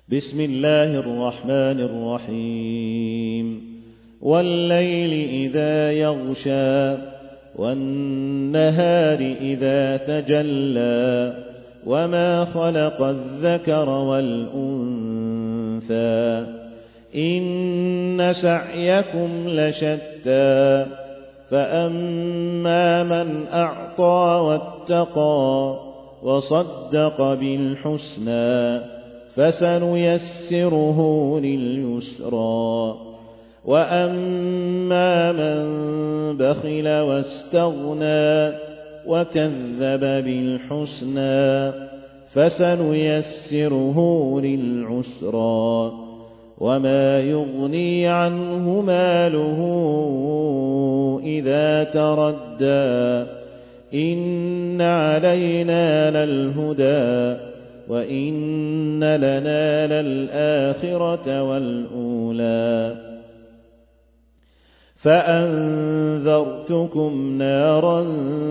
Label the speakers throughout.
Speaker 1: بسم الله الرحمن الرحيم والليل إذا يغشى والنهار إذا تجلى وما خلق الذكر والأنثى إن سعيكم لشتى فأما من أعطى واتقى وصدق بالحسنى فسنيسره لليسرى وأما من بخل واستغنى وكذب بالحسنى فسنيسره للعسرى وما يغني عنه ماله إذا تردى إن علينا للهدى وإن لنا للآخرة والأولى فأنذرتكم نارا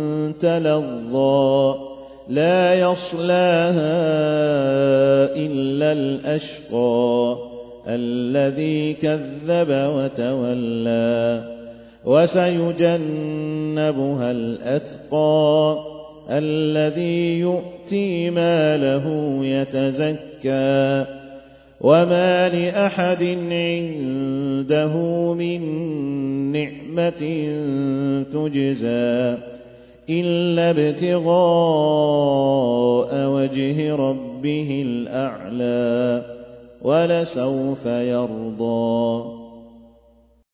Speaker 1: تلظى لا يصلاها إلا الأشقى الذي كذب وتولى وسيجنبها الأتقى الذي يؤتي ماله يتزكى وما لأحد عنده من نعمة تجزى إلا ابتغاء وجه ربه الأعلى ولسوف يرضى